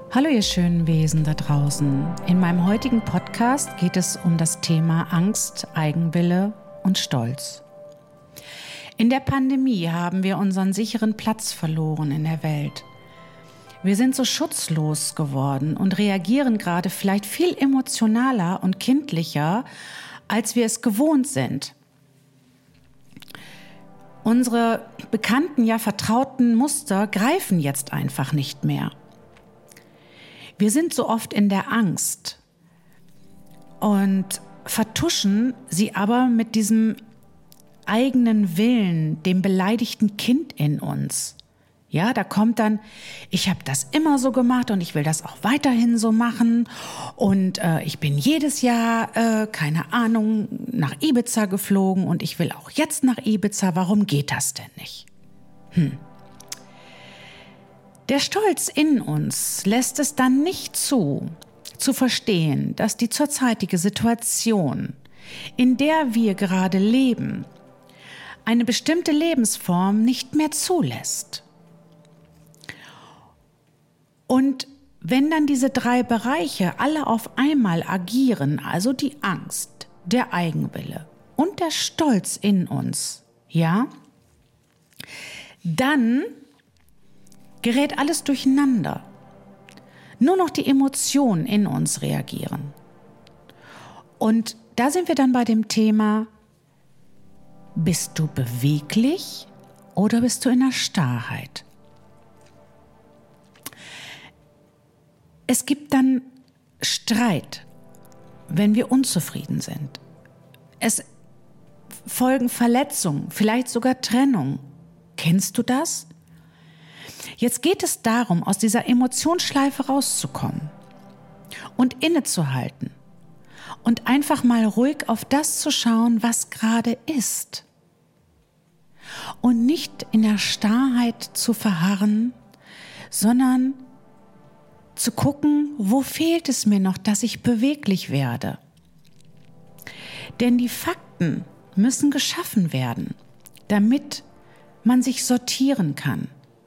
Hallo ihr schönen Wesen da draußen. In meinem heutigen Podcast geht es um das Thema Angst, Eigenwille und Stolz. In der Pandemie haben wir unseren sicheren Platz verloren in der Welt. Wir sind so schutzlos geworden und reagieren gerade vielleicht viel emotionaler und kindlicher, als wir es gewohnt sind. Unsere bekannten, ja vertrauten Muster greifen jetzt einfach nicht mehr. Wir sind so oft in der Angst und vertuschen sie aber mit diesem eigenen Willen, dem beleidigten Kind in uns. Ja, da kommt dann, ich habe das immer so gemacht und ich will das auch weiterhin so machen und ich bin jedes Jahr, keine Ahnung, nach Ibiza geflogen und ich will auch jetzt nach Ibiza. Warum geht das denn nicht? Der Stolz in uns lässt es dann nicht zu verstehen, dass die zurzeitige Situation, in der wir gerade leben, eine bestimmte Lebensform nicht mehr zulässt. Und wenn dann diese 3 Bereiche alle auf einmal agieren, also die Angst, der Eigenwille und der Stolz in uns, ja, dann gerät alles durcheinander. Nur noch die Emotionen in uns reagieren. Und da sind wir dann bei dem Thema, bist du beweglich oder bist du in der Starrheit? Es gibt dann Streit, wenn wir unzufrieden sind. Es folgen Verletzungen, vielleicht sogar Trennung. Kennst du das? Jetzt geht es darum, aus dieser Emotionsschleife rauszukommen und innezuhalten und einfach mal ruhig auf das zu schauen, was gerade ist. Und nicht in der Starrheit zu verharren, sondern zu gucken, wo fehlt es mir noch, dass ich beweglich werde. Denn die Fakten müssen geschaffen werden, damit man sich sortieren kann.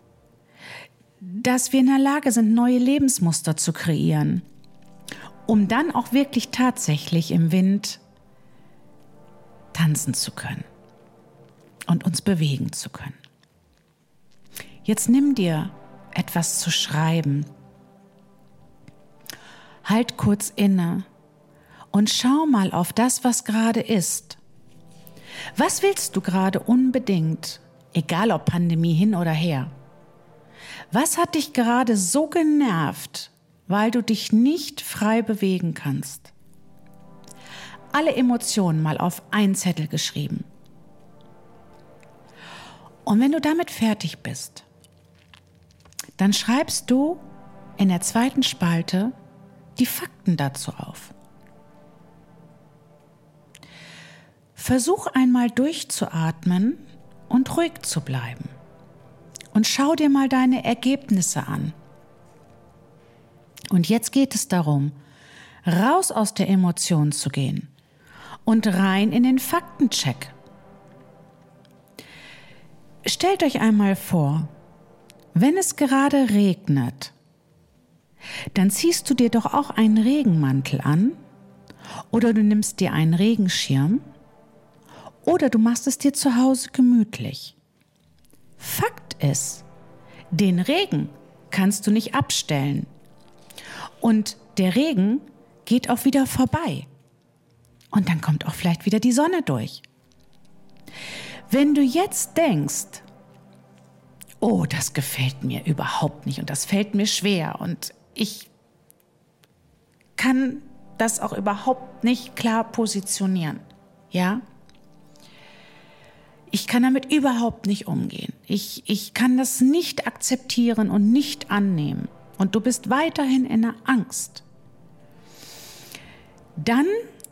Dass wir in der Lage sind, neue Lebensmuster zu kreieren, um dann auch wirklich tatsächlich im Wind tanzen zu können und uns bewegen zu können. Jetzt nimm dir etwas zu schreiben. Halt kurz inne und schau mal auf das, was gerade ist. Was willst du gerade unbedingt, egal ob Pandemie hin oder her? Was hat dich gerade so genervt, weil du dich nicht frei bewegen kannst? Alle Emotionen mal auf einen Zettel geschrieben. Und wenn du damit fertig bist, dann schreibst du in der 2. Spalte die Fakten dazu auf. Versuch einmal durchzuatmen und ruhig zu bleiben. Und schau dir mal deine Ergebnisse an. Und jetzt geht es darum, raus aus der Emotion zu gehen und rein in den Faktencheck. Stellt euch einmal vor, wenn es gerade regnet, dann ziehst du dir doch auch einen Regenmantel an oder du nimmst dir einen Regenschirm oder du machst es dir zu Hause gemütlich. Fakt ist, den Regen kannst du nicht abstellen und der Regen geht auch wieder vorbei und dann kommt auch vielleicht wieder die Sonne durch. Wenn du jetzt denkst, oh, das gefällt mir überhaupt nicht und das fällt mir schwer und ich kann das auch überhaupt nicht klar positionieren, ja? Ich kann damit überhaupt nicht umgehen. Ich kann das nicht akzeptieren und nicht annehmen. Und du bist weiterhin in der Angst. Dann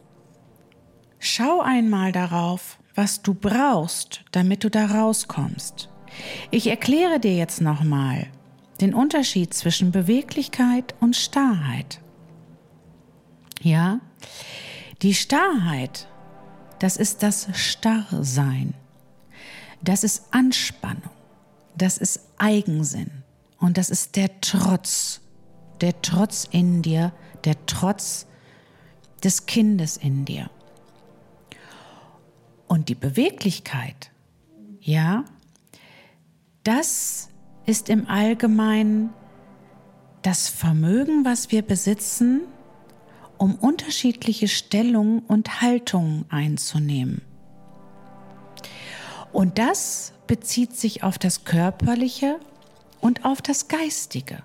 schau einmal darauf, was du brauchst, damit du da rauskommst. Ich erkläre dir jetzt nochmal den Unterschied zwischen Beweglichkeit und Starrheit. Ja, die Starrheit, das ist das Starrsein. Das ist Anspannung, das ist Eigensinn und das ist der Trotz. der Trotz in dir, der Trotz des Kindes in dir. Und die Beweglichkeit, ja, das ist im Allgemeinen das Vermögen, was wir besitzen, um unterschiedliche Stellungen und Haltungen einzunehmen. Und das bezieht sich auf das Körperliche und auf das Geistige.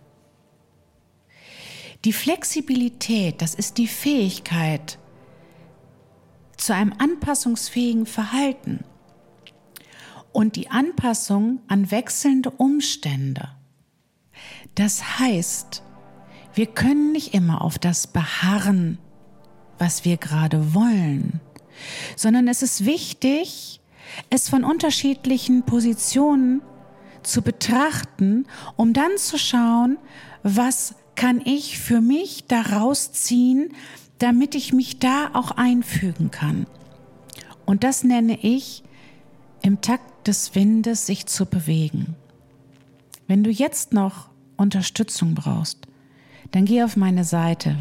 Die Flexibilität, das ist die Fähigkeit zu einem anpassungsfähigen Verhalten und die Anpassung an wechselnde Umstände. Das heißt, wir können nicht immer auf das beharren, was wir gerade wollen, sondern es ist wichtig, es von unterschiedlichen Positionen zu betrachten, um dann zu schauen, was kann ich für mich daraus ziehen, damit ich mich da auch einfügen kann. Und das nenne ich, im Takt des Windes sich zu bewegen. Wenn du jetzt noch Unterstützung brauchst, dann geh auf meine Seite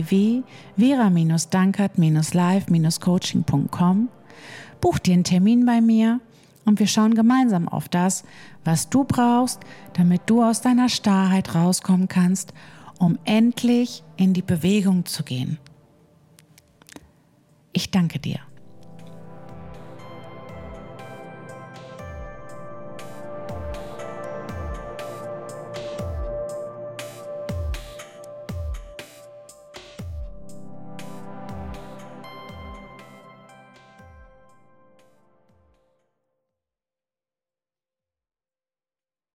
www.vera-dankert-live-coaching.com, buch dir einen Termin bei mir und wir schauen gemeinsam auf das, was du brauchst, damit du aus deiner Starrheit rauskommen kannst, um endlich in die Bewegung zu gehen. Ich danke dir.